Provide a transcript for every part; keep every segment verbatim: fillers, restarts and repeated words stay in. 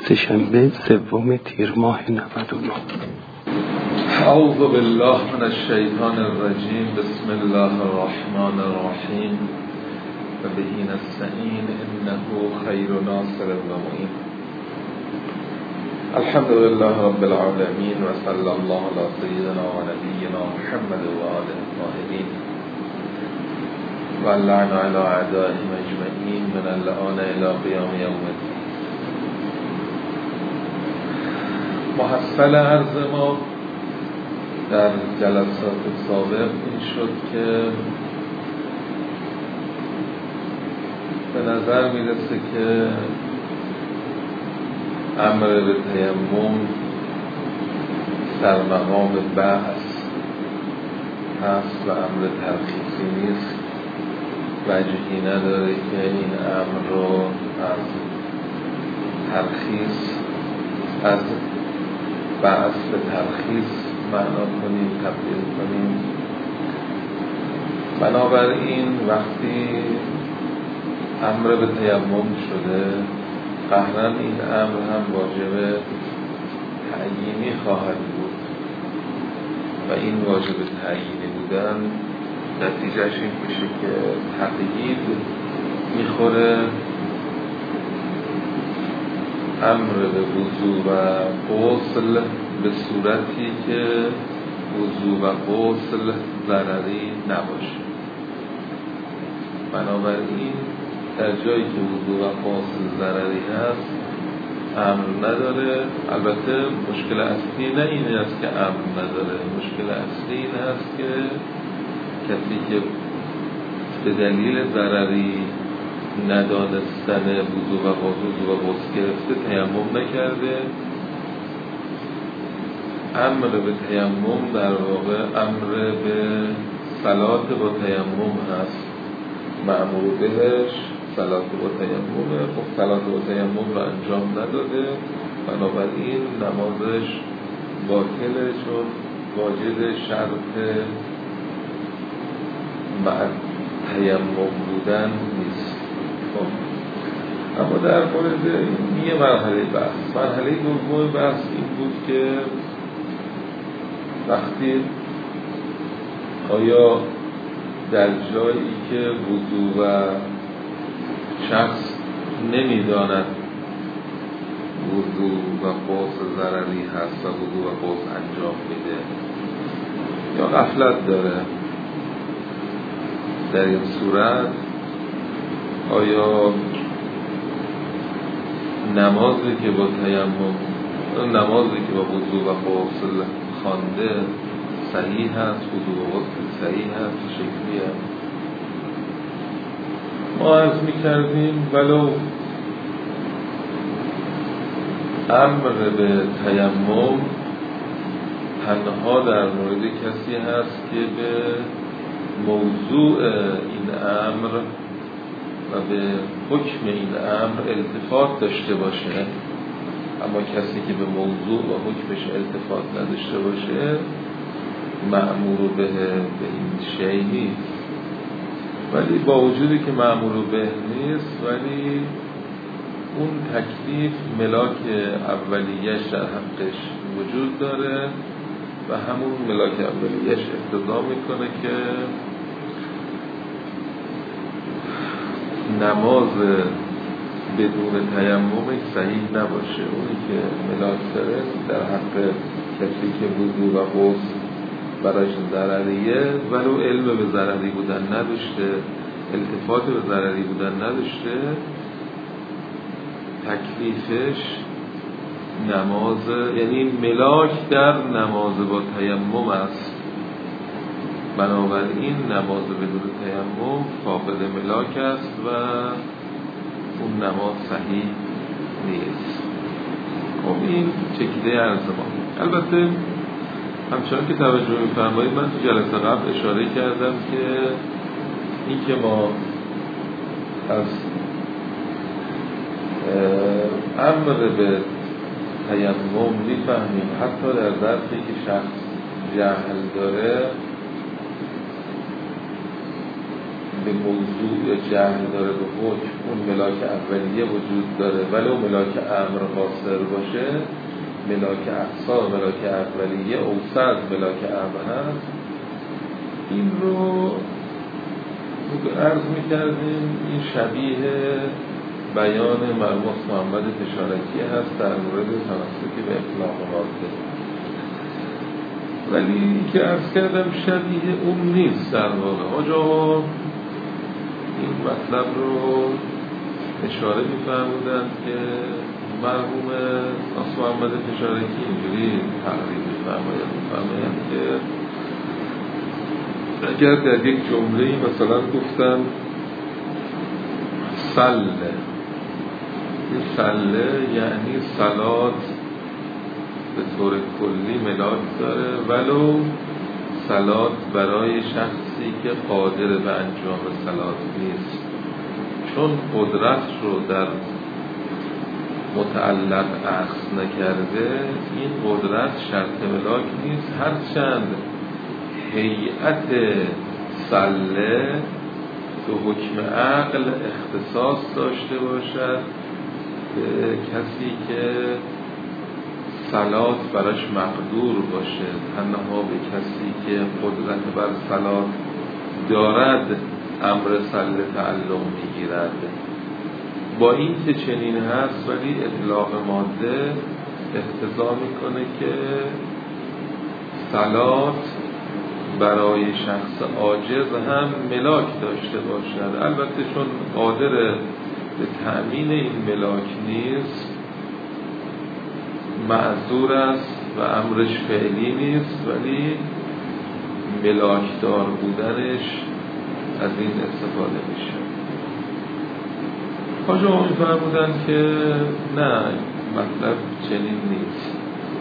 سه‌شنبه سوم تیر ماه نود و نه. اعوذ بالله من الشیطان الرجیم. بسم الله الرحمن الرحیم و به نستعین انه خیر ناصر و معین. الحمد لله رب العالمین و صلی الله علی سیدنا و نبینا محمد و آله الطاهرین و اللعن علی اعدائهم اجمعین من اللعان الی قیام یوم الدین. محصل عرض ما در جلسات سابق این شد که به نظر میرسه که امر به تیمم در مقام بحث هست و امر ترخیصی نیست. وجهی نداره که این امر رو از ترخیص از بحث به ترخیص معنا کنیم، تبدیل کنیم. بنابراین وقتی امر به تیمم شده، قهرن این امر هم واجب تعیینی خواهد بود و این واجب تعیینی بودن نتیجهش این میشه که تقیید میخوره امر به وضو و غسل به صورتی که وضو و غسل ضرری نباشه. بنابراین در جایی که وضو و غسل ضرری هست امر نداره. البته مشکل اصلی نه این است که امر نداره، مشکل اصلی این است که کسی که به دلیل ضرری ندانستن وضو و غسل و غسل گرفته تیمم نکرده، امر به تیمم در واقع امر به صلات با تیمم هست، مأمور بهش صلات با تیممه. خب صلات با تیمم رو انجام نداده، بنابراین نمازش باطله چون واجد شرط مع تیمم بودن نیست. خب اما در مورد این یه مرحله بحث، مرحله دوم بحث این بود که وقتی آیا در جایی که وضو و شخص نمیداند وضو و غسل ضرری هست و وضو و غسل انجام میده یا غفلت داره، در این صورت آیا نمازی که با تیمم نمازی که با وضو و غسل خوانده صحیح هست، وضو و غسل صحیح هست، چه شکلی هست؟ ما عرض می‌کردیم ولو امر به تیمم تنها در مورد کسی هست که به موضوع این امر و به حکم این امر التفات داشته باشه، اما کسی که به موضوع و حکمش التفات نداشته باشه مأمور به به این شیء نیست. ولی با وجودی که مأمور به نیست، ولی اون تکلیف ملاک اولیه‌اش در حقش وجود داره و همون ملاک اولیه‌اش اقتضا میکنه که نماز بدون تیممش صحیح نباشه. اونی که ملاک داره در حق کسی که وضو و غسل برایش ضرریه ولو علم به ضرری بودن نداشته، التفات به ضرری بودن نداشته، تکلیفش نماز، یعنی ملاک در نماز با تیمم است. بنابراین نماز بدون تیمم فاقد ملاک است و اون نماز صحیح نیست. خب این چکیده عرض ما. البته همچنان که توجه می‌فرمایید من تو جلسه قبل اشاره کردم که این که ما از امر به تیمم می‌فهمیم حتی در ظرفی که شخص جهل داره به موضوع جهل داره به حکم، اون ملاک اولیه وجود داره ولی اون ملاک امر قاصر باشه، ملاک اقصا ملاک اولیه اوسط از ملاک امر هست. این رو عرض می‌کردیم این شبیه بیان مرحوم محمد فشارکی هست در مورد تمسک به اطلاق ماده، ولی که عرض کردم شبیه اون نیست. در واقع آجا این مطلب رو اشاره می‌فرمودند که مرحوم محمد فشارکی اینجوری تقریر می‌فرمایند می‌فرمایند که اگر در یک جمله مثلا گفتن سله، این سله یعنی صلات به طور کلی ملاک داره ولو صلات برای شخصی که قادر به انجام صلات نیست، چون قدرت رو در متعلق اخذ نکرده این قدرت شرط ملاک نیست، هرچند هیئت سله به حکم عقل اختصاص داشته باشد به کسی که صلات براش مقدور باشه، تنها به کسی که قدرت بر صلات دارد امر سله تعلق میگیرد. با این که چنین هست ولی اطلاق ماده اقتضا میکنه که صلات برای شخص عاجز هم ملاک داشته باشد، البته چون قادر به تأمین این ملاک نیست معذور است و امرش فعلی نیست، ولی ملاکدار بودنش از این استفاده میشه. حاجا می‌فرمودن که نه مطلب چنین نیست.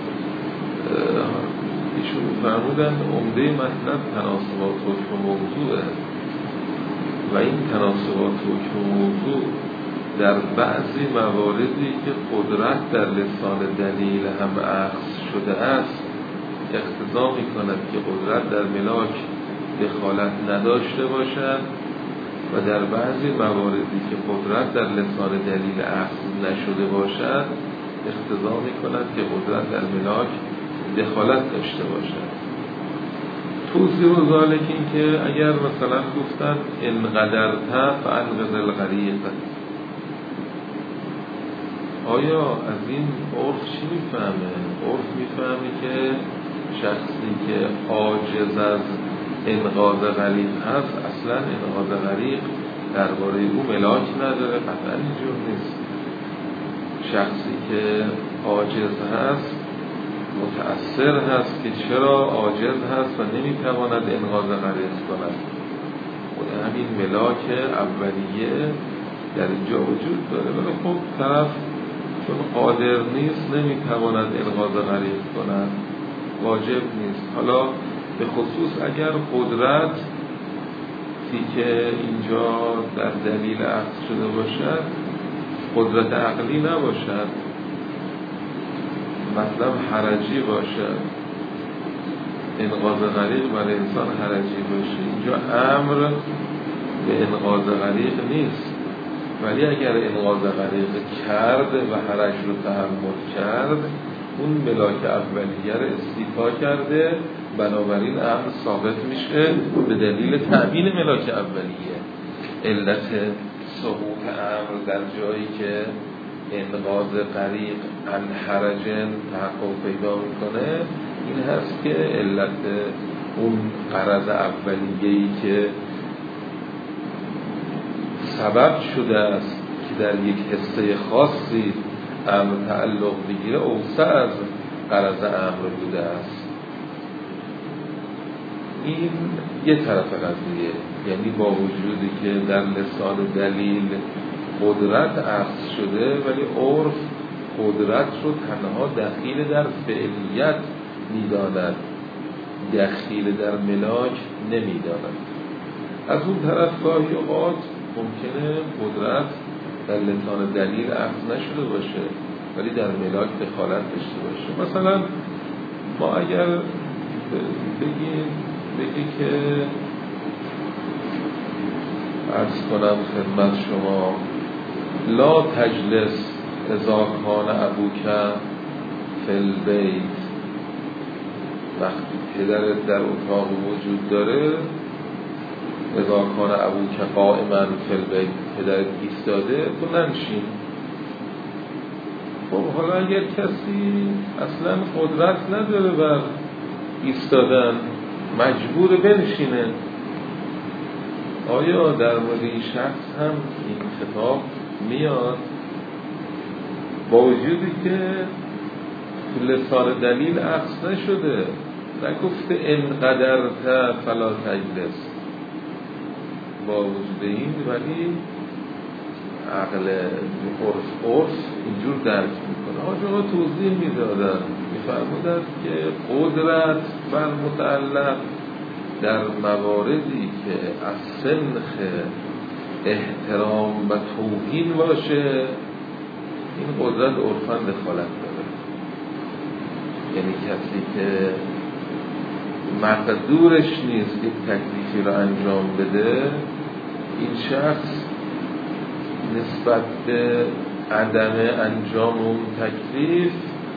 ایشون فرمودن عمده مطلب تناسبات حکم موضوعه و این تناسبات حکم موضوع در بعضی مواردی که قدرت در لسان دلیل هم اخذ شده است اقتضا می کند که قدرت در ملاک دخالت نداشته باشد و در بعضی مواردی که قدرت در لسان دلیل اخذ نشده باشد اقتضا می کند که قدرت در ملاک دخالت داشته باشد. توضیح و ذالک این که اگر مثلا گفتن انقدرت فانقذ الغریق، آیا از این عرف چی میفهمه؟ عرف میفهمه که شخصی که عاجز از انقاذ غریق هست اصلا انقاذ غریق درباره او ملاک نداره؟ قطعا اینجور نیست. شخصی که عاجز هست متأثر هست که چرا عاجز هست و نمیتواند انقاذ غریق کند، خود همین ملاک اولیه در اینجا وجود داره، ولی خب طرف چون قادر نیست نمیتواند انقاذ غریق کند، واجب نیست. حالا به خصوص اگر قدرت که اینجا در دلیل اخذ شده باشد قدرت عقلی نباشد، مطلب حرجی باشد، انقاذ غریق برای انسان حرجی باشه، اینجا امر به انقاذ غریق نیست، ولی اگر انقاذ غریق کرد و حرج رو تحمل کرد اون ملاک اولیه رو استیفا کرده، بنابراین امر ثابت میشه به دلیل تأمین ملاک اولیه. علت ثبوت امر در جایی که انقاذ غریق عن حرجن تحقق پیدا میکنه این هست که علت اون غرض اولیه‌ای که سبب شده است که در یک حصه خاصی امر تعلق بگیره اوسع از غرض امر بوده است. این یه طرف قضیه، یعنی با وجودی که در لسان دلیل قدرت اخذ شده ولی عرف قدرت رو تنها دخیل در فعلیت میداند، دخیل در ملاک نمیداند. از اون طرف گاهی اوقات ممکنه قدرت در لسان دلیل اخذ نشده باشه ولی در ملاک دخالت داشته باشه. مثلا ما اگر بگیم بگی که عرض کنم خدمت شما لا تجلس اذا کان ابوک فی البیت، وقتی پدرت در اتاق وجود داره، اذا کان ابوک قائما فی البیت، پدرت ایستاده، تو ننشین. خب حالا اگر کسی اصلا قدرت نداره بر ایستادن، مجبور بنشینه، آیا در مورد این شخص هم این خطاب میاد؟ با وجودی که لسان دلیل عکس نشده، نگفته انقدرت فلا تجلس، با وجود این ولی عقل عرف عرف اینجور درک میکنه. آجا توضیح میدادن، میفرمودن که قدرت بر متعلق در مواردی که از سنخ احترام و توهین باشه، این قدرت عرفاً دخالت داره. یعنی کسی که مقدورش نیست یک تکلیفی رو انجام بده، این شخص نسبت به عدم انجام اون تکلیف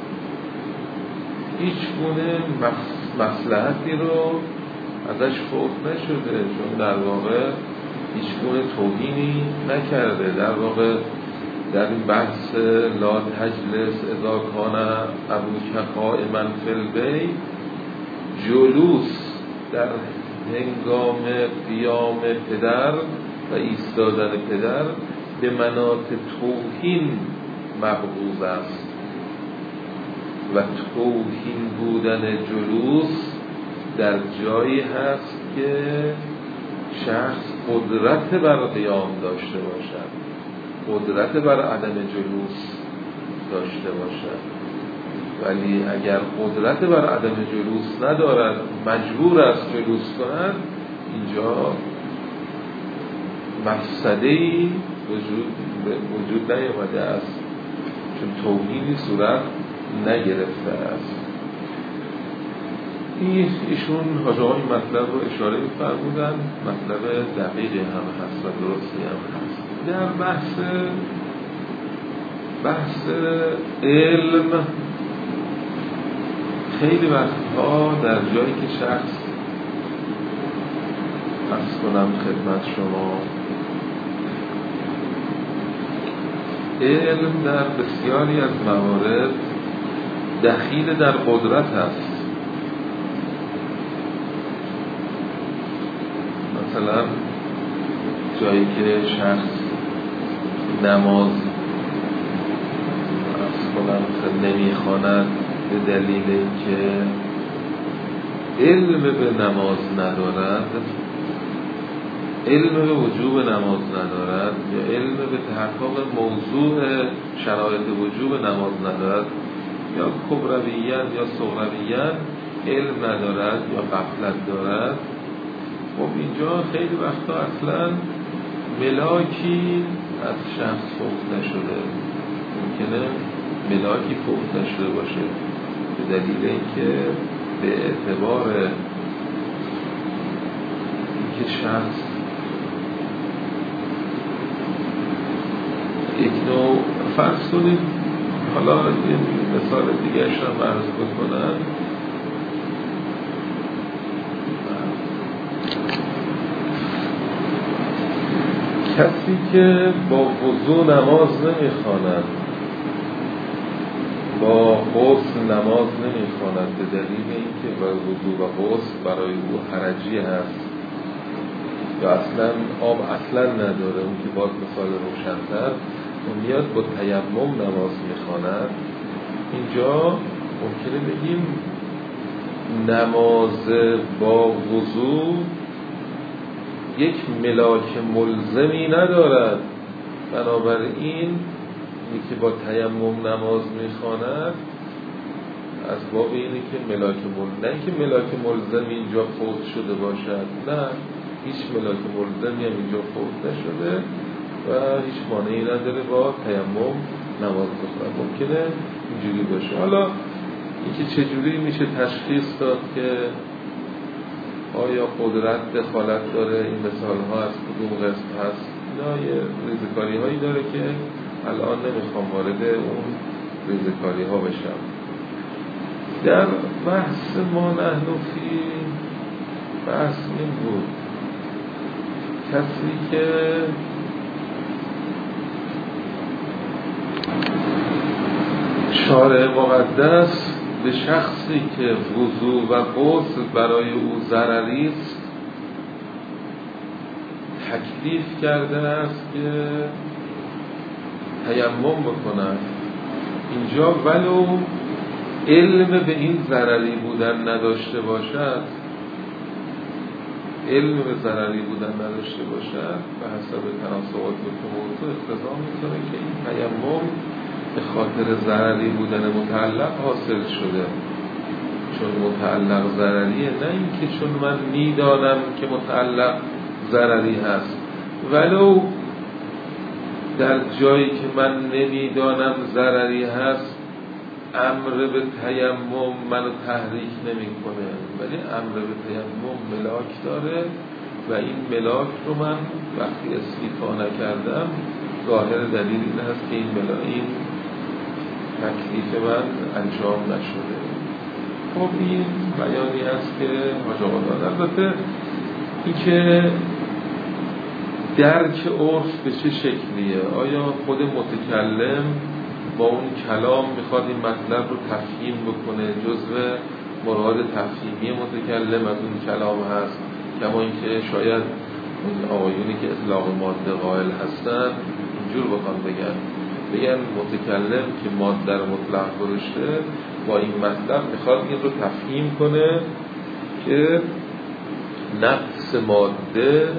هیچ گونه مصلحتی رو ازش فوت نشده، چون در واقع هیچ گونه توهینی نکرده. در واقع در این بحث لا تجلس اذا کان ابوک قائما فی البیت، جلوس در هنگام قیام پدر و ایستادن پدر به مناط توهین مبغوض است و توهین بودن جلوس در جایی هست که شخص قدرت بر قیام داشته باشد، قدرت بر عدم جلوس داشته باشد. ولی اگر قدرت بر عدم جلوس ندارد، مجبور است جلوس کند، اینجا مفسده‌ای وجود وجود نیامده است، چون توهینی صورت نگرفته است. این ایشون حاجه ها این مطلب رو اشاره می‌فرمودن، مطلب دقیقی هم هست و درستی هم هست. در بحث بحث علم خیلی وقتها در جایی که شخص عرض کنم خدمت شما، علم در بسیاری از موارد دخیل در قدرت هست. مثلا جایی که شخص نماز عرض کنم نمیخواند به دلیل که علم به نماز ندارد، علم به وجوب نماز ندارد، یا علم به تحقق موضوع شرایط وجوب نماز ندارد، یا کبرویین یا صغرویین علم ندارد یا غفلت دارد. خب اینجا خیلی وقتا اصلا ملاکی از شخص فوت نشده، ممکنه ملاکی فوت نشده باشه به دلیل اینکه به اعتبار اینکه شخص یک نوع فرض کنید، حالا یه مثال دیگه هم عرض بکنم. کسی که با وضو نماز نمیخواند، با غسل نماز نمیخواند به دلیل اینکه وضو و غسل برای او حرجی هست، یا اصلا آب اصلا نداره، اون که باز مثال روشن‌تر، اون میاد با تیمم نماز میخواند، اینجا ممکنه بگیم نماز با وضو یک ملاک ملزمی ندارد، بنابراین یکی با تیمم نماز میخواند از باب اینه که ملاک ملزم، نه که ملاک ملزم اینجا فوت شده باشد، نه، هیچ ملاک ملزمی هم اینجا فوت نشده و هیچ مانعی نداره با تیمم نماز بخواند. ممکنه اینجوری باشه. حالا اینکه چجوری میشه تشخیص داد که آیا قدرت دخالت داره، این مثال ها از کدوم قسم هست، اینا یه ریزکاری هایی داره که الان نمیخوام وارد اون ریزکاری ها بشم. در بحث ما نحن فی بحث این بود کسی که شارع مقدس به شخصی که وضو و غسل برای او ضرری است تکلیف کرده است که تیمم بکند. اینجا ولو علم به این ضرری بودن نداشته باشد، علم به ضرری بودن نداشته باشد به حسب تناسبات که موضوع اقتضا میکنه که این تیمم به خاطر ضرری بودن متعلق حاصل شده، چون متعلق ضرریه، نه اینکه چون من میدانم که متعلق ضرری هست. ولو در جایی که من نمیدانم ضرری هست امر به تیمم منو تحریک نمی کنه، ولی امر به تیمم ملاک داره و این ملاک رو من وقتی استیفا نکردم ظاهر دلیل این هست که این ملاک این تکلیف من انجام نشده. خب این بیانی هست که حاج آقا دادن. البته این که درک عرف به چه شکلیه، آیا خود متکلم با اون کلام میخواد این مطلب رو تفهیم بکنه، جزء مراد تفهیمی متکلم از اون کلام هست، کما اینکه شاید اون آقایونی که اطلاق ماده قائل هستن اینجور بخوان بگن بگن متکلم که ماده رو مطلق گذاشته با این مطلب میخواد این رو تفهیم کنه که نفس ماده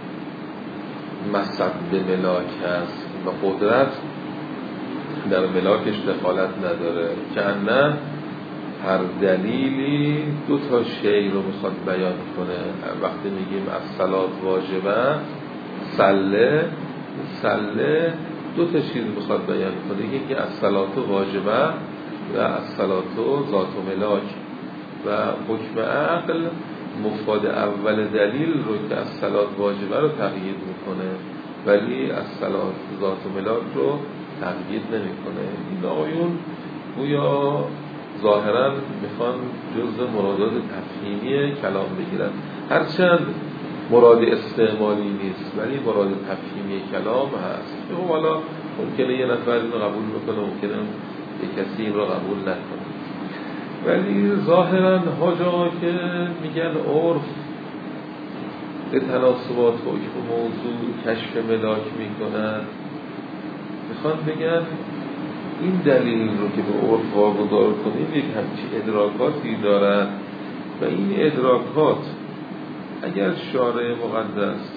مصب ملاک هست و قدرت در ملاکش دخالت نداره، که نه هر دلیلی دو تا شی رو میخواد بیان کنه. وقتی میگیم الصلاة واجبه، سله سله دو تا چیز میخواد بیان کنه، یکی که الصلاة واجبه و الصلاة ذات و ملاک، و حکم عقل مفاد اول دلیل رو که الصلاة واجبه رو تقیید میکنه ولی الصلاة ذات و ملاک رو تقیید نمیکنه. این آقایون گویا ظاهرا میخوان جزء مرادات تفهیمی کلام بگیرن، هرچند مراد استعمالی نیست ولی مراد تفهیمی کلام هست. خب حالا ممکنه یه نفر این رو قبول بکنه، ممکنه یه کسی این رو قبول نکنه، ولی ظاهرا حاجا که میگن عرف به تناسبات حکم موضوع کشف ملاک میکنن، میخوان بگن این دلیل رو که به عرف واگذار کنیم یک همچی ادراکاتی دارد و این ادراکات اگر شارع مقدس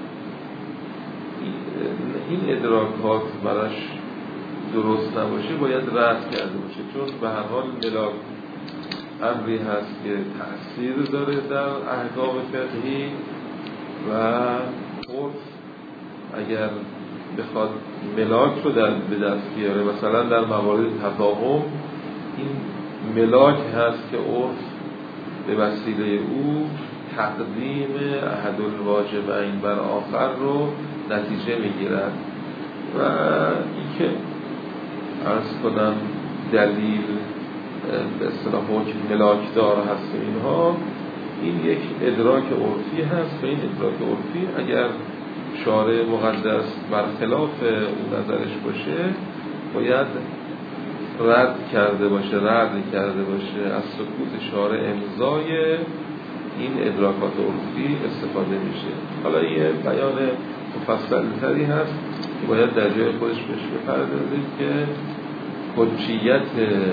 این ادراکات براش درست نباشه باید رد کرده باشه، چون به هر حال ملاک امری هست که تأثیر داره در احکام فقهی و عرف اگر بخواد ملاک رو در به دست بیاره، مثلا در موارد تفاهم این ملاک هست که عرف به وسیله او تقدیم احد الواجبین بر آخر رو نتیجه میگیرد و این که عرض کنم دلیل به اصطلاح حکم ملاکدار هست اینها، این یک ادراک عرفی هست و این ادراک عرفی اگر شارع مقدس برخلاف اون نظرش باشه باید رد کرده باشه رد کرده باشه از سکوت شارع امضای این ادراکات عرفی استفاده میشه. حالا یه بیان مفصل تری هست که باید در جای خودش بهش بپردازیم که حجیت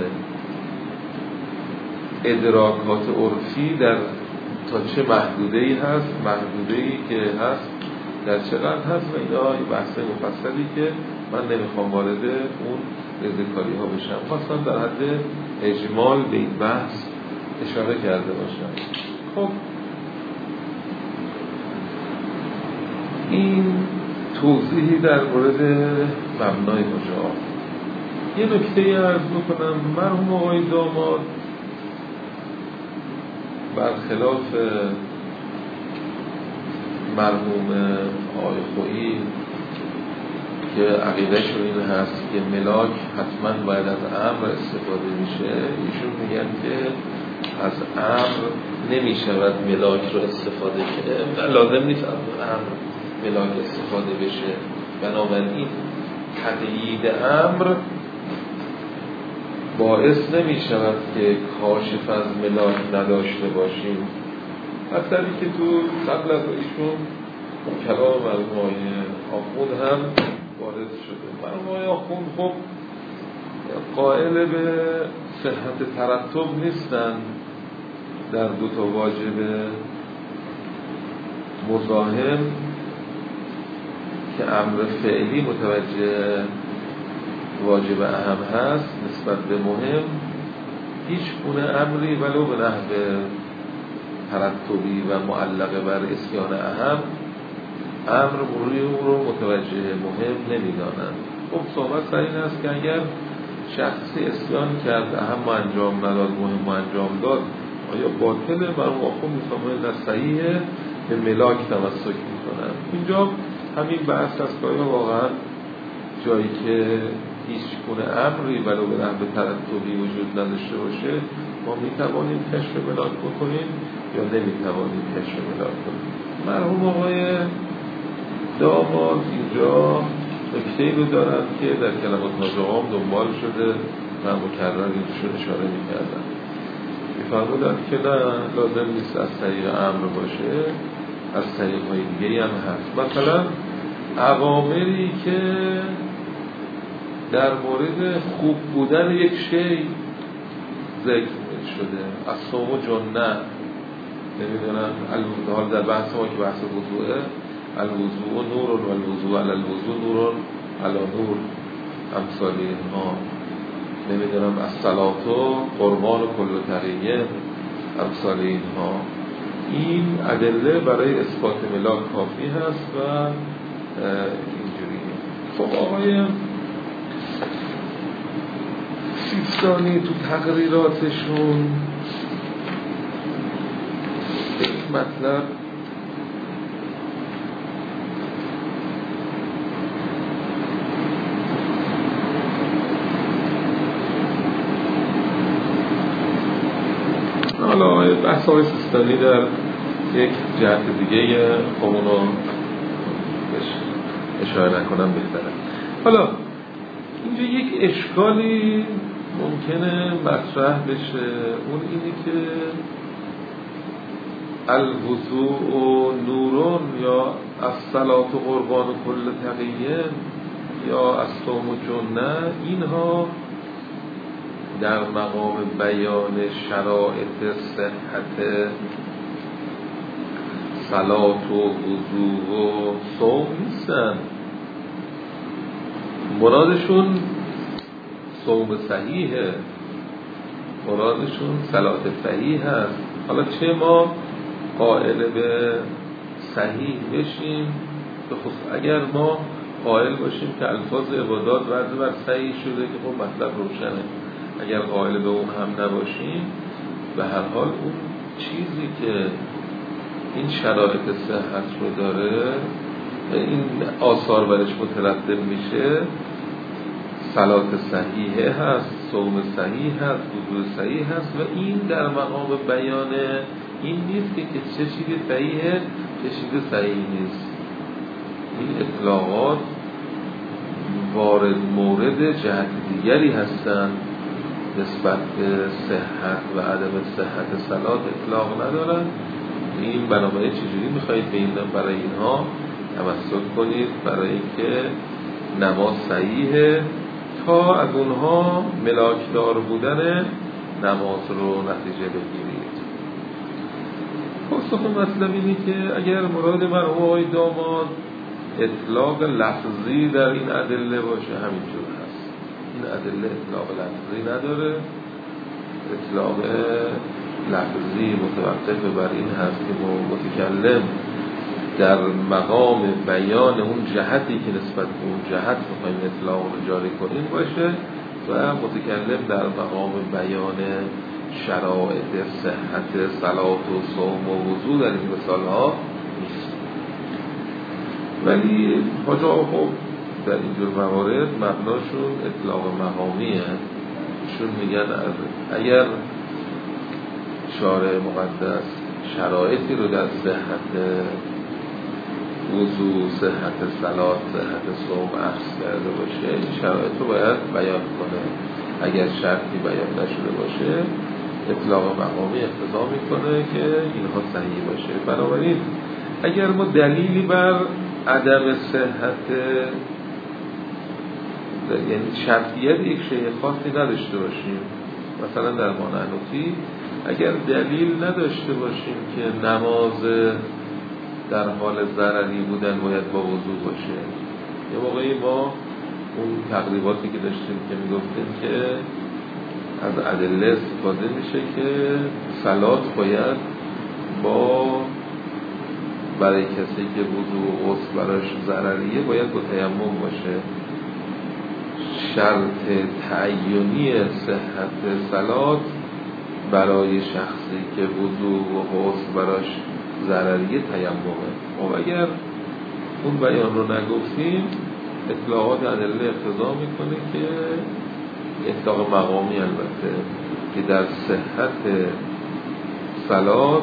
ادراکات عرفی در تا چه محدوده‌ای هست، محدوده‌ای که هست در چقدر هست و اینا این بحث مفصلی که من نمیخوام وارد اون ریزکاری ها بشم، خواستم در حد اجمال به این بحث اشاره کرده باشم. خب این توضیحی در مورد مبنای مجاهد. یه نکته عرض بکنم، مرحوم آقای داماد برخلاف مرحوم آقای خویی که عقیدهشون این هست که ملاک حتما باید از امر استفاده میشه، ایشون میگن که از امر نمیشود ملاک رو استفاده کنه، لازم نیست از امر ملاک استفاده بشه. بنابراین تقیید امر باعث نمیشود که کاشف از ملاک نداشته باشیم. مطلبی که تو قبل از ایشون کلام مرحوم آخوند هم وارد شده. مرحوم آخوند خب قائل به صحت ترتب نیستن در دو تا واجب مزاحم که امر فعلی متوجه واجب اهم هست نسبت به مهم. هیچ گونه امری ولو به نحو ترتبی و معلقه بر اسیان اهم امر روی اون رو متوجه مهم نمیدانند. خب صحبت سر این است که اگر شخصی اسیان کرد اهم انجام نداد مهم انجام داد آیا باطله؟ مرحوم آخوند میفرمایند در صحیحه به ملاک تمسک میکنن. اینجا همین بحث است که آیا واقعا جایی که هیچ گونه امری ولو به نحو ترتبی وجود نداشته باشه ما میتوانیم کشف ملاک بکنیم یا نمیتوانیم کشف ملاک کنیم. مرحوم آقای داماد اینجا نکته‌ای رو دارن که در کلمات ناجوام دنبال شده و مکرر اینشون اشاره میکردن. میفرمودن که نه لازم نیست از طریق امر باشه، از طریق های دیگری هم هست. مثلا اوامری که در مورد خوب بودن یک شی ذکر شده، از صوم و جنه نمیدونم الوضوء در بحث ما که بحث وضوعه، الوضوء نور و الوضوء علی الوضوء نور علی نور امثال اینها، نمیدونم الصلاة قربان کل تقیه امثال اینها. این ادله برای اثبات ملاک کافی هست و اینجوری. خب آقای سیستانی تو تقریراتشون یک مطلب حالا بحث های سیستانی در یک جهت دیگه خمونو اشاره نکنم بهتره. حالا اینجا یک اشکالی ممکنه مطرح بشه، اون اینی که الوضوء نورون یا الصلاة قربان کل تقیه یا الصوم جنه، اینها در مقام بیان شرایط صحت صلات و وضوء و صوم نیستن. مرادشون صوم صحیحه، مرادشون صلات صحیح هست. حالا چه ما قائل به صحیح بشیم، به خصوص اگر ما قائل باشیم که الفاظ عبادات وضع بر صحیح شده که خب مطلب روشنه. اگر قائل به اون هم نباشیم به هر حال اون چیزی که این شرایط صحت رو داره این آثار برش مترتب میشه، صلات صحیحه هست، صوم صحیح هست، وضوء صحیح هست و این در مقام بیان این نیست که چه چیزی صحیحه چه چیزی صحیح نیست. این اطلاقات وارد مورد جهت دیگری هستند نسبت به صحت و عدم صحت صلات اطلاق ندارن. این بنابراین چجوری میخواهید به این برای اینها تمسک کنید برای اینکه نماز صحیحه تا از اونها ملاکدار بودن نماز رو نتیجه بگیرید. پاسخ مطلب اینه که اگر مراد مرحوم آقای داماد اطلاق لفظی در این ادله باشه همینجور هست. این ادله اطلاق لفظی نداره. اطلاق لفظی متوقف بر این هست که متکلم در مقام بیان اون جهتی که نسبت به اون جهت می‌خوایم اطلاق رو جاری کنیم باشه و متکلم در مقام بیان شرایط صحت صلات و صوم و وضوء در این مثال‌ها نیست. ولی حاج آقا خب در اینجور موارد مبناشون اطلاق مقامیه. چون میگن اگر شارع مقدس شرایطی رو در صحت وضو، صحت صلات، صحت صوم عرض کرده باشه، این شرایط رو باید بیان کنه. اگر شرطی بیان نشده باشه اطلاق مقامی اقتضا میکنه که اینها صحیح باشه. بنابراین اگر ما دلیلی بر عدم صحت، یعنی شرطیت یک شیء خاصی نداشته باشیم، مثلا در مانعنوتی اگر دلیل نداشته باشیم که نماز در حال ضرری بودن باید با وضو باشه، یه موقعی ما اون تقریباتی که داشتیم که میگفتیم که از ادله استفاده میشه که صلات باید با برای کسی که وضو و غسل براش ضرریه باید با تیمم باشه. شرط تعیینی صحت صلات برای شخصی که وضو و غسل براش ضرریه تیممه. و اگر اون بیان رو نگفتیم اطلاقات ادله اقتضا میکنه که اطلاق مقامی البته که در صحت صلات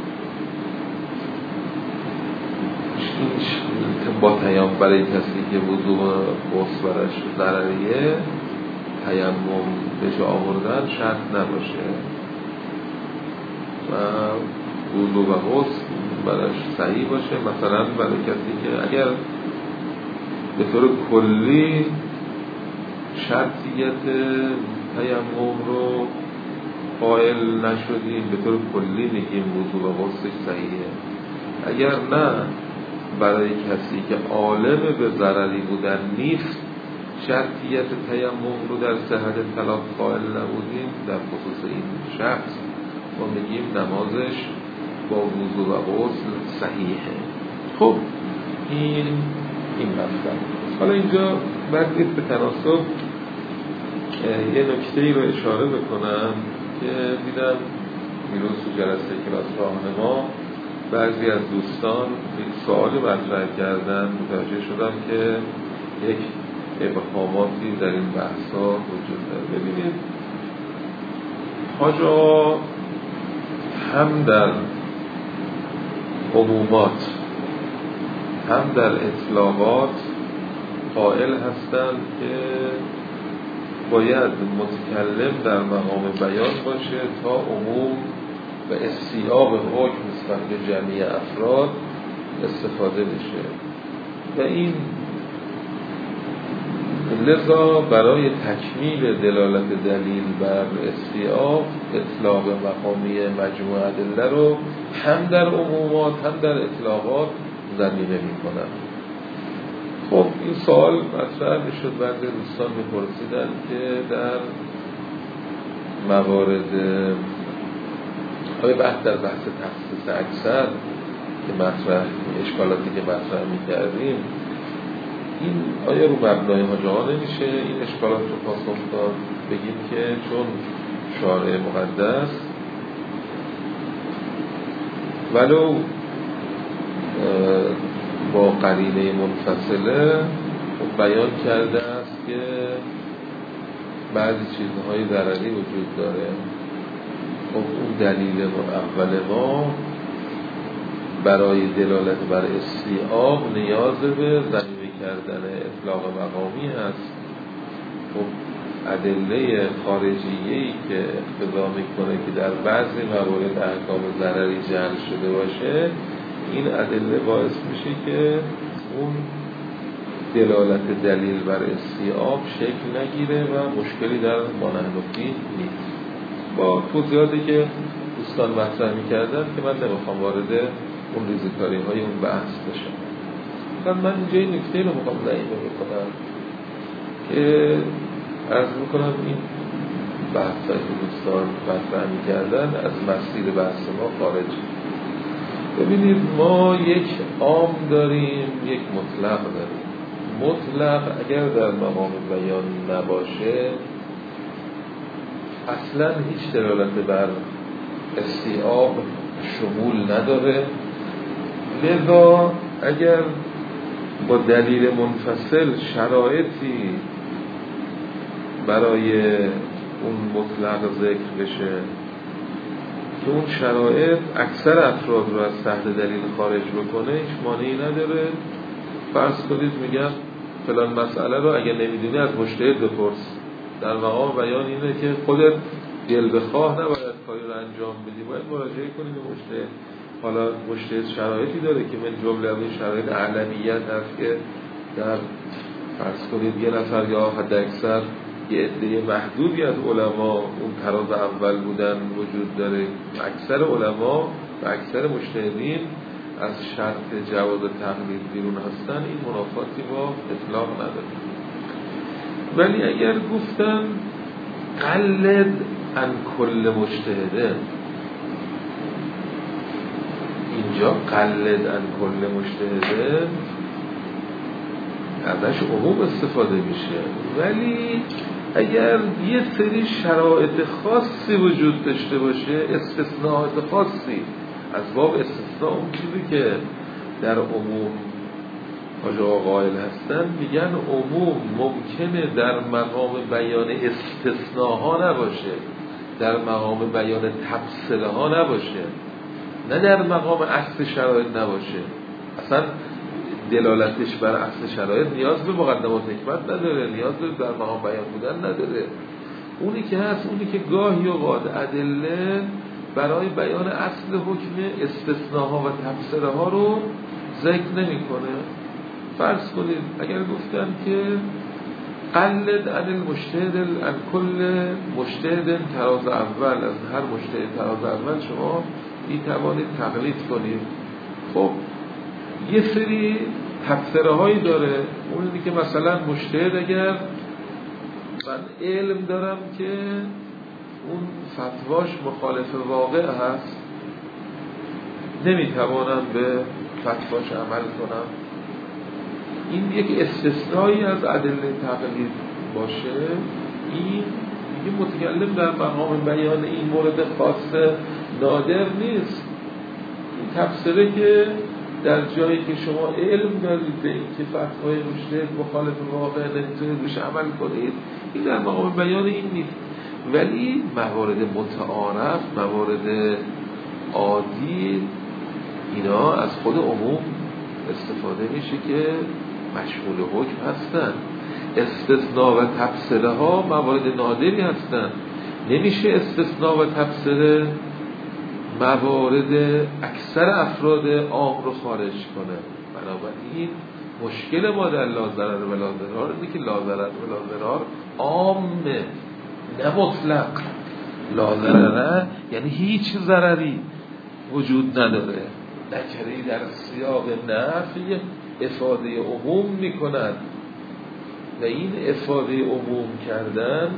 با تیمم برای کسی که وضو و غسل براش ضرریه تیمم به جا آوردن شرط نباشه و وضو و غسل براش صحیح باشه. مثلا برای کسی که اگر به طور کلی شرطیت تیمم رو قائل نشدیم، به طور کلی میگیم وضو و غسل صحیحه. اگر نه برای کسی که عالم به ضرری بودن نیست شرطیت تیمم رو در صحت صلات قائل نبودیم، در خصوص این شخص ما میگیم نمازش با وضو و غسل صحیحه. خب این این مطلب. حالا اینجا بعد نیست به تناسب یه نکته‌ای رو اشاره بکنم که دیدم دیروز تو جلسه کلاس راهنما بعضی از دوستان سوالی مطرح کردن، متوجه شدم که یک ابهاماتی در این بحثا وجود داره. ببینید حاجا هم در عمومات هم در اطلاقات قائل هستند که باید متکلم در مقام بیان باشه تا عموم و استیعاب حکم نسبت به جمعی افراد استفاده بشه و این لذا برای تکمیل دلالت دلیل بر استیعاب اطلاق مقامی مجموع ادله رو هم در عمومات هم در اطلاقات زمینه میکنن. خب این سوال مطرح میشد، بعضی دوستان میپرسیدن که در موارد های بحث در بحث تخصیص اکثر که مطرح اشکالاتی که مطرح میکردیم این آیا رو مبنای حاج آقا نمیشه این اشکالات رو پاسخ داد؟ بگیم که چون شارع مقدس ولو با قرینه منفصله بیان کرده است که بعضی چیزهای ضرری وجود داره. خب اون دلیل اول ما برای دلالت بر استیعاب نیاز به ضمیمه کردن اطلاق مقامی هست. خب ادله خارجیه‌ای که اقتضا میکنه که در بعضی موارد احکام ضرری جعل شده باشه، این ادله باعث میشه که اون دلالت دلیل بر استیعاب شکل نگیره و مشکلی در مانعنوتی نیست. با توضیحاتی که دوستان مطرح میکردن که من نمیخوام وارد اون ریزکاری های اون بحث بشم. من اینجا این نکته رو میخوام ضعیفه میکنم که عرض میکنم این بحث های که دوستان مطرح میکردن از مسیر بحث ما خارج. ببینید ما یک عام داریم، یک مطلق داریم. مطلق اگر در مقام بیان نباشه اصلا هیچ دلالت بر استیعاب شمول نداره. لذا اگر با دلیل منفصل شرایطی برای اون مطلق ذکر بشه که اون شرایط اکثر افراد رو از تحت دلیل خارج بکنه، هیچ مانعی نداره. فرض کنید میگم فلان مسئله رو اگه نمیدونی از مجتهد بپرس. در مقام بیان اینه که خودت دل بخواه نباید کاری رو انجام بدی، باید مراجعه کنید به مجتهد. حالا مجتهد شرایطی داره که من جمله این شرایط علمیت هست که در فرض کنید یه نفر یا حد اکثر یه عده محدودی از علما اون تراز اول بودن وجود داره. اکثر علما و اکثر مجتهدین از شرط جواز تقلید بیرون هستن، این منافاتی با اطلاق نداره. ولی اگر گفتن قلد عن کل مجتهده، اینجا قلد عن کل مجتهده ازش عموم استفاده میشه، ولی اگر یه سری شرایط خاصی وجود داشته باشه، استثناءات خاصی از باب استثناء، اون چیزی که در عموم حاج آقا قائل هستن میگن عموم ممکنه در مقام بیان استثناءها نباشه، در مقام بیان تفصیل ها نباشه، نه در مقام اصل شرایط نباشه. اصلا دلالتش بر اصل شرایط نیاز به مقدمات حکمت نداره، نیاز به در مقام بیان بودن نداره. اونی که هست اونی که گاهی اوقات ادله برای بیان اصل حکم استثناءها و تفسیره ها رو ذکر نمی‌کنه. فرض کنید اگر گفتن که قلد عن المجتهد عن کل مجتهد تراز اول، از هر مجتهد تراز اول شما میتوانید تقلید کنید. خب یه سری تفسیره هایی داره، اونی که مثلا مجتهد اگر من علم دارم که اون فتواش مخالف واقع هست، نمیتوانم به فتواش عمل کنم. این یک استثنایی از ادله تقلید باشه. این دیگه متکلم در مقام بیان این مورد خاص نادر نیست. این تفسیره که در جایی که شما علم دارید به این که فتوای مجتهد مخالف واقع نمیتونید روش عمل کنید، این در مقام بیان این نیست. ولی موارد متعارف، موارد عادی، اینا از خود عموم استفاده میشه که مشمول حکم هستن. استثناء و تفسیره ها موارد نادری هستن، نمیشه استثناء و تفسیره موارد اکثر افراد عام رو خارج کنه. بنابراین مشکل ما در لا ضرر و لا ضرار اینه که لا ضرر و لا ضرار عامه، نه مطلق. لا ضرر یعنی هیچ ضرری وجود نداره. نکره‌ای در سیاق نفی افاده عموم میکند و این افاده عموم کردن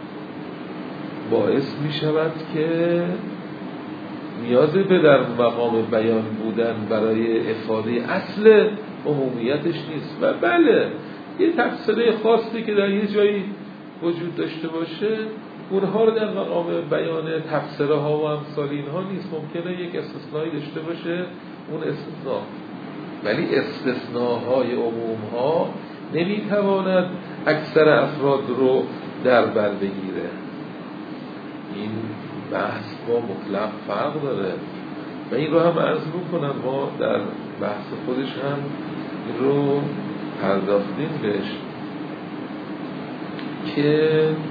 باعث میشود که نیازی به در مقام بیان بودن برای افاده اصل عمومیتش نیست. و بله یه تفسیره خاصی که در یه جایی وجود داشته باشه، اونها رو در مقام بیان تفسیره ها و امثال اینها نیست. ممکنه یک استثنایی داشته باشه اون استثناء، ولی استثناهای عموم ها نمیتواند اکثر افراد رو در بر بگیره. این بحث با مطلق فرق داره و این رو هم عرض بکنم، ما در بحث خودش هم این رو پرداختیم بهش که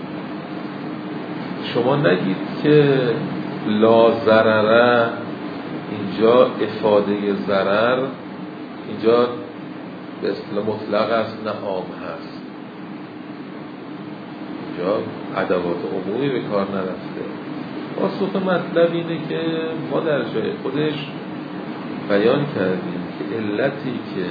شما نگید که لا ضرره، اینجا افاده ضرر اینجا به اصطلاح مطلق است نه عام هست. اینجا ادوات عمومی به کار نرفته. پاسخ مطلب اینه که ما در جای خودش بیان کردیم که علتی که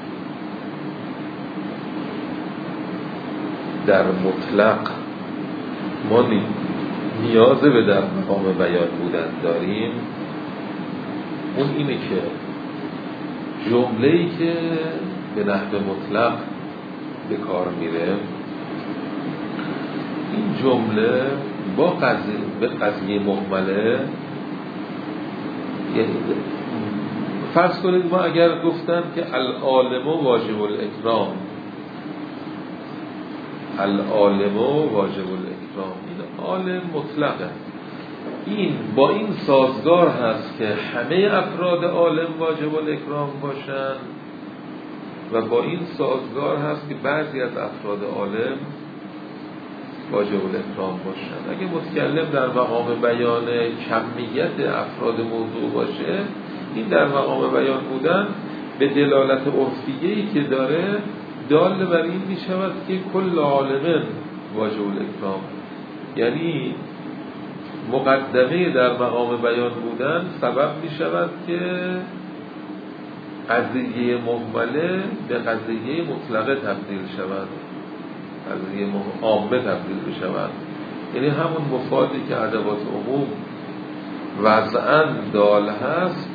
در مطلق ما نیاز به در مقام بیان بودن داریم، اون اینه که جمله‌ای که به نحو مطلق به کار میره، این جمله با قضیه به قضیه مهمله، یعنی فرض کنید ما اگر گفتم که العالم واجب الاکرام، العالم واجب الاکرام، این عالم مطلقه، این با این سازگار هست که همه افراد عالم واجب الاکرام باشن و با این سازگار هست که بعضی از افراد عالم واجب الاکرام باشن. اگه متکلم در مقام بیان کمیت افراد موضوع باشه، این در مقام بیان بودن به دلالت عرفیه‌ای که داره دال بر این می شود که کل عالم واجب الاکرام، یعنی مقدمه در مقام بیان بودن سبب می شود که قضیه مهمله به قضیه مطلقه تبدیل شود، قضیه عامه تبدیل بشود. یعنی همون مفادی که ادوات عموم وضعاً دال هست،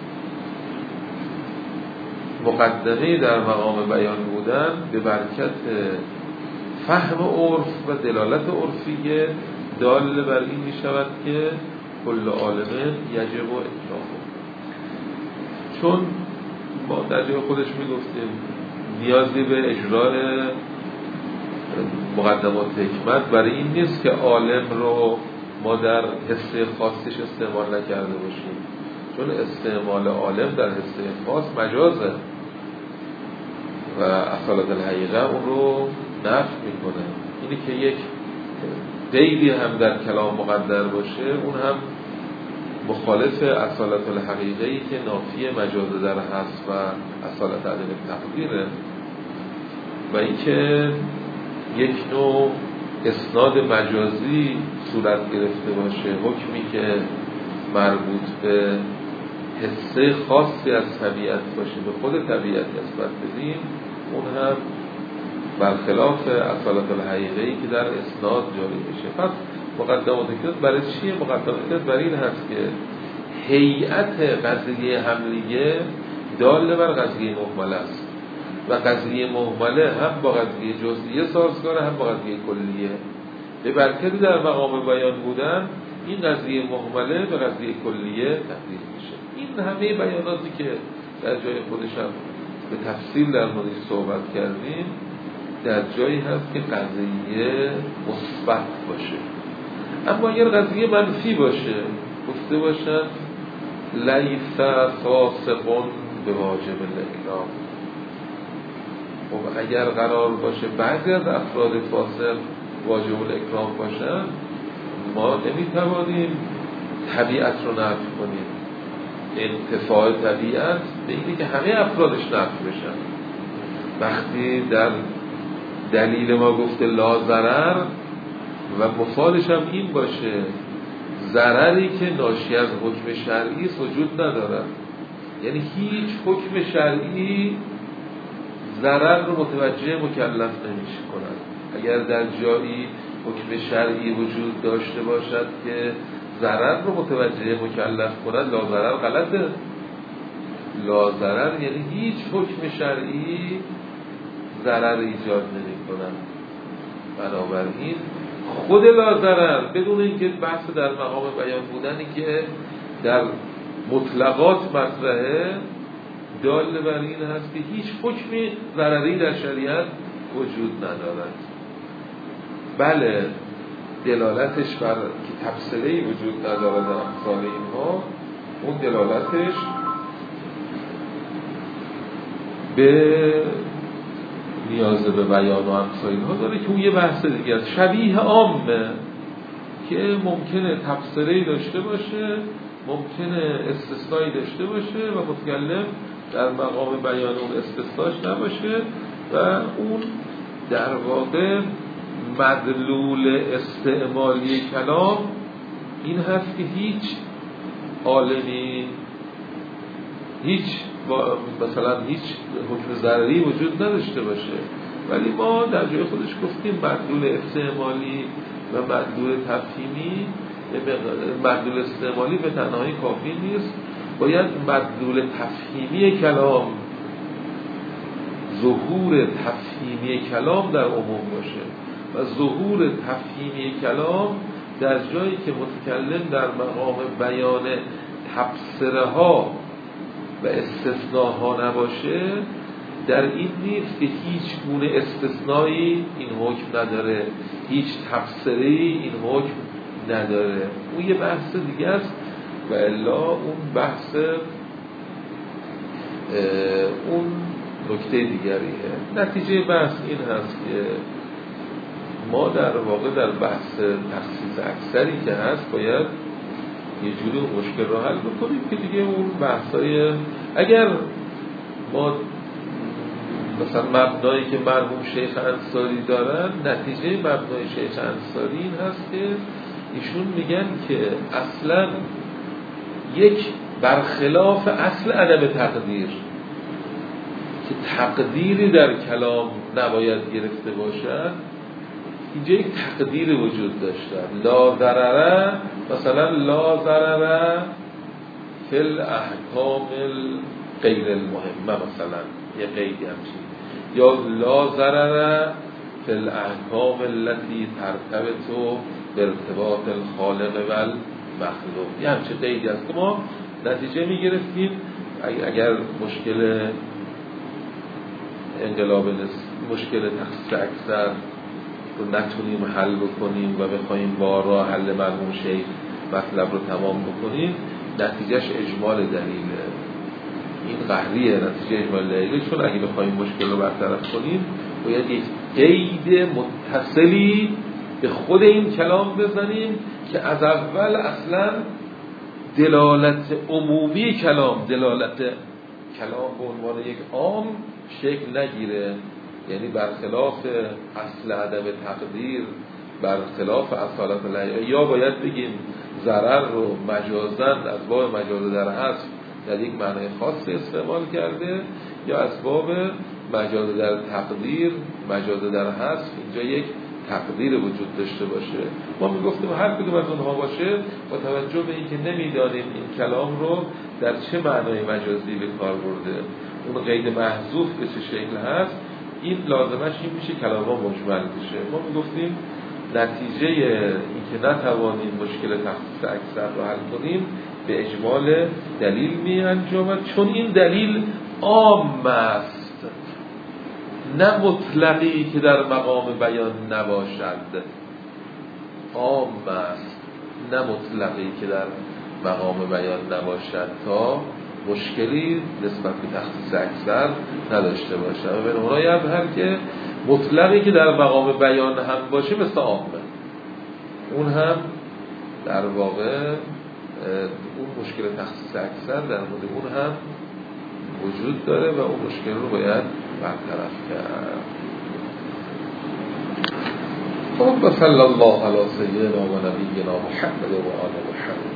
مقدمه در مقام بیان بودن به برکت فهم عرف و دلالت عرفیه دال بر این می شود که کل عالم یجب و اکرام. چون ما در جای خودش می گفتیم نیازی به اجرای مقدمات حکمت برای این نیست که عالم رو ما در حصه خاصش استعمال نکرده باشیم، چون استعمال عالم در حصه خاص مجازه و اصالت الحقیقه اون رو نفی میکنه. اینی که یک قیدی هم در کلام مقدر باشه اون هم مخالف اصالت الحقیقه‌ای که نافی مجازه در هست و اصالت عدم تقدیره. و اینکه یک نوع اسناد مجازی صورت گرفته باشه، حکمی که مربوط به حصه خاصی از طبیعت باشه به خود طبیعت نسبت بدیم، اون هم برخلاف اصالت الحقیقه‌ای که در اسناد جاری میشه. پس مقدمات حکمت برای چیه؟ مقدمات حکمت برای این هست که هیئت قضیه حملیه دال بر قضیه مهمله است و قضیه مهمله هم با قضیه جزئیه سازگاره هم با قضیه کلیه. به برکت در مقام بیان بودن این قضیه مهمله به قضیه کلیه تبدیل میشه. این همه بیاناتی که در جای خودش هم به تفصیل در موردش صحبت کردیم در جایی هست که قضیه مثبت باشه. اما اگر قضیه منفی باشه، گفته باشن لیس فاسقون به واجب الاکرام، خب اگر قرار باشه بعضی از افراد فاسق واجب الاکرام باشن، ما نمیتوانیم طبیعت رو نفی کنیم. انتفاع طبیعت به اینه که همه افرادش نفی بشن. وقتی در دلیل ما گفته لا ضرر و مفادش هم این باشه ضرری که ناشی از حکم شرعی وجود ندارد، یعنی هیچ حکم شرعی ضرر رو متوجه مکلف نمیشه کند. اگر در جایی حکم شرعی وجود داشته باشد که ضرر رو متوجه مکلف کند، لا ضرر غلطه. لا ضرر یعنی هیچ حکم شرعی ضرر ایجاد نمی کند. بنابراین خود لا ضرر بدون اینکه بحث در مقام بیان بودنی که در مطلقات مطرحه دال بر این هست که هیچ حکمی ضرری در شریعت وجود ندارد. بله دلالتش بر که تفصیلی وجود ندارد در امثال اینها، اون دلالتش به نیاز به بیان و امثال اینها داره که اون یه بحث دیگه است. شبیه عامه که ممکنه تفسیری داشته باشه، ممکنه استثنایی داشته باشه و متکلم در مقام بیان اون استثناش نباشه و اون در واقع مدلول استعمالی کلام این هست که هیچ عالمی هیچ مثلا هیچ حکم ضرری وجود نداشته باشه، ولی ما در جای خودش گفتیم مدلول استعمالی و مدلول تفهیمی. مدلول استعمالی به تنهایی کافی نیست، باید مدلول تفهیمی کلام، ظهور تفهیمی کلام در عموم باشه و ظهور تفهیمی کلام در جایی که متکلم در مقام بیان تفسیرها و استثناها نباشه در این نیست که هیچ گونه استثنایی این حکم نداره، هیچ تفسیری این حکم نداره. اون یه بحث دیگه است و الا اون بحث اون نکته دیگریه. نتیجه بحث این هست که ما در واقع در بحث تخصیص اکثری که هست باید یه جوری اون مشکل رو حل بکنیم که دیگه اون بحثای اگر ما مثلا مبنایی که مرحوم شیخ انصاری دارن، نتیجه مبنای شیخ انصاری این هست که ایشون میگن که اصلا یک برخلاف اصل عدم تقدیر که تقدیری در کلام نباید گرفته باشد، اینجا یک تقدیر وجود داشتن. لا ضرر، مثلا لا ضرر فی الاحکام غیر المهمه، مثلا یه قیدی همچین، یا لا ضرر فی الاحکام التي ترتبط بارتباط الخالق و المخلوق. یه همچین قیدی هست که ما نتیجه میگرفتیم اگر مشکل انقلاب مشکل تخصیص اکثر رو نتونیم حل بکنیم و بخوایم با راه حل مرحوم شیخ مطلب رو تمام بکنیم، نتیجهش اجمال دلیله. این قهریه، نتیجه اجمال دلیله، چون اگه بخوایم مشکل رو برطرف کنیم باید یک قید متصلی به خود این کلام بزنیم که از اول اصلا دلالت عمومی کلام، دلالت کلام به عنوان یک عام شکل نگیره. یعنی برخلاف اصل عدم تقدیر، برخلاف اصالت الله، یا باید بگیم ضرر رو مجازن از باب مجاز در حذف در یک معنی خاص استعمال کرده، یا از باب مجاز در تقدیر، مجاز در حذف اینجا یک تقدیر وجود داشته باشه. ما میگفتیم هر کدوم از اونها باشه با توجه به اینکه نمیدانیم این کلام رو در چه معنای مجازی به کار برده، اون قید محذوف به چه شکل هست، این لازمش این میشه کلام ها مجمل بشه. ما میگفتیم نتیجه اینکه نتوانیم مشکل تخصیص اکثر رو حل کنیم به اجمال دلیل می انجامد، چون این دلیل عام است، نه مطلقی که در مقام بیان نباشد. عام است نه مطلقی که در مقام بیان نباشد تا مشکلی نسبت به تخصیص اکثر نداشته باشه. و به نمونای هر که مطلقی که در مقام بیان هم باشه مثل عامه، اون هم در واقع اون مشکل تخصیص اکثر در مورد اون هم وجود داره و اون مشکل رو باید برطرف کرد. خب صلی الله علی سیدنا و نبینا محمد و آل محمد.